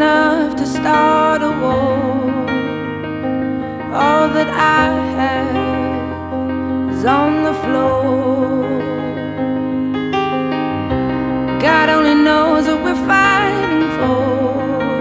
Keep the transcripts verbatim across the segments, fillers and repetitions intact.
enough to start a war. All that I have is on the floor. God only knows what we're fighting for.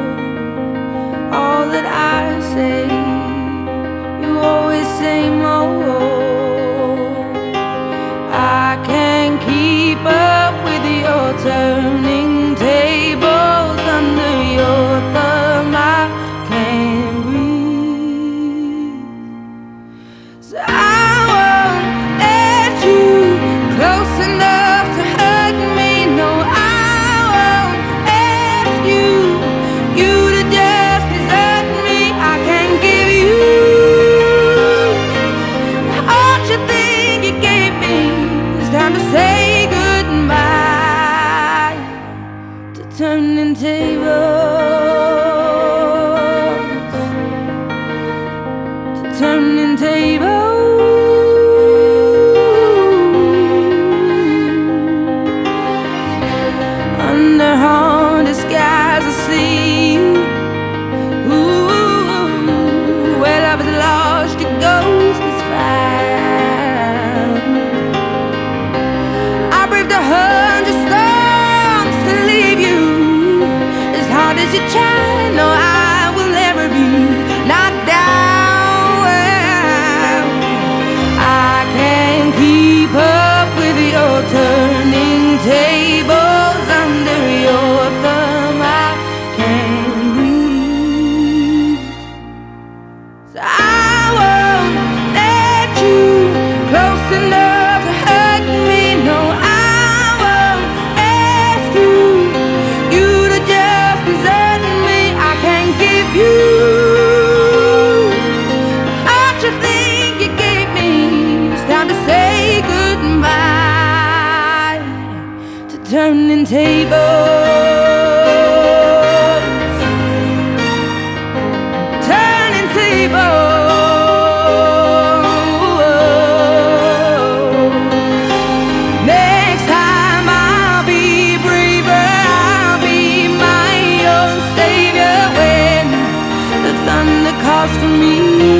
All that I say, you always say more. I can't keep up with your turning tables under your thumb. I can't breathe, so I won't let you close enough to hurt me. No, I won't ask you, you to just desert me. I can't give you all you think you gave me. It's time to say goodbye to turning tables, to turning tables. Under haunted skies I see you. Ooh, where love is lost, your ghost is found. I braved a hundred storms to leave you. As hard as you try, no, I will never be knocked down. I can't keep up with your turning tables under your thumb. I can't breathe, so I won't let you close enough to hurt me. No, I won't ask you, you to just desert me. I can't give you all you think you gave me. It's time to say goodbye to turning tables, turning tables. Next time I'll be braver, I'll be my own savior when the thunder calls for me.